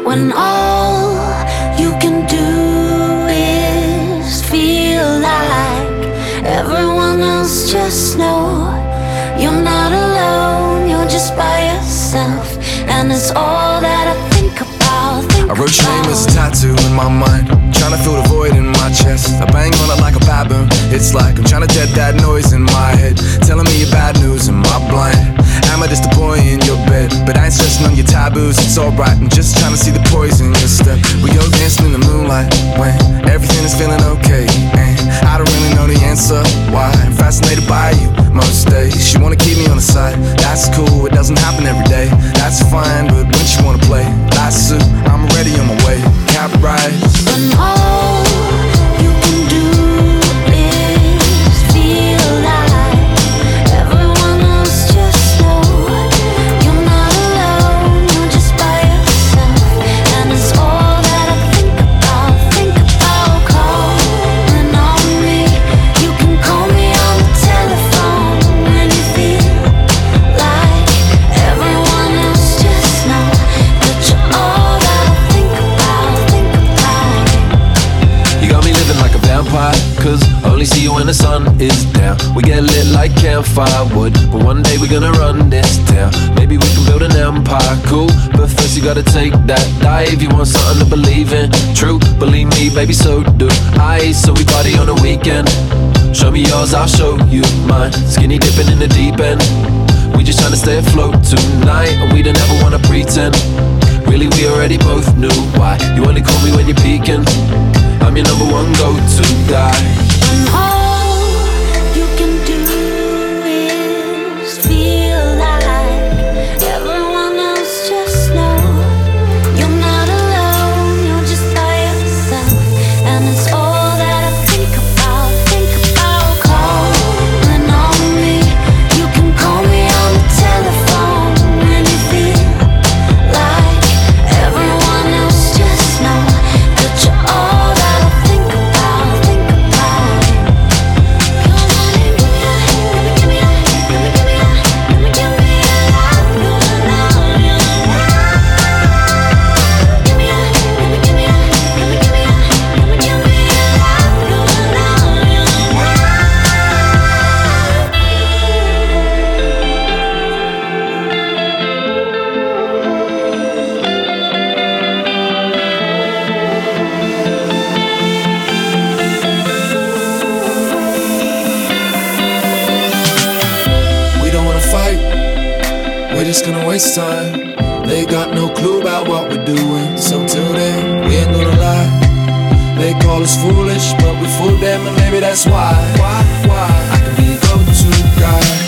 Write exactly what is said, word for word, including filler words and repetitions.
when all you can do is feel like everyone else. Just know you're not alone, you're just by yourself, and it's all that I think about, think I wrote your name about. as a tattoo in my mind, trying to fill the void in my chest. I bang on it like a baboon. It's like I'm trying to dead that noise in my head, telling me your bad news in my blind. Am I just a boy in your bed? But I ain't stressing on your taboos, it's alright. I'm just trying to see the poison in your step. We go dancing in the moonlight when everything is feeling okay, and I don't really know the answer why I'm fascinated by you most days. You wanna keep me on the side, that's cool. It doesn't happen every day, that's fine. But when you wanna play lasso, I'm ready on my way. Cap rise. When all you can do is feel like everyone else. Just know you're not alone, you're just by yourself, and it's all that I think about, think about. Calling on me, you can call me on the telephone when you feel like everyone else. Just know that you're all that I think about, think about. You got me living like a vampire, cause I only see you when the sun is down. We get lit like campfire wood, but one day we're gonna run this town. Maybe we can build an empire, cool, but first you gotta take that dive. You want something to believe in, true, believe me baby, so do I. So we party on the weekend, show me yours, I'll show you mine. Skinny dipping in the deep end, we just tryna stay afloat tonight, and we don't ever wanna pretend. Really we already both knew why. You only call me when you're peeking, I'm your number one go-to guy. When all you can do is feel like everyone else. Just know you're not alone, you're just by yourself, and it's all that I think about, think about. Calling on me, you can call me on the telephone when you feel like everyone else. Just know that you're all that I think about, think about. Come on and give me a hand, give me, give me a hand, give me, give me a, give me, give me a love, love, love, love. Give me a hand, give me, give me a hand, give me, give me a, give me, give me a love, love, love, love. We don't wanna fight, we're just gonna waste time. They got no clue about what we're doing, so till then, we ain't gonna lie. They call us foolish, but we fooled them, and maybe that's why. Why, why? I can be a go-to guy.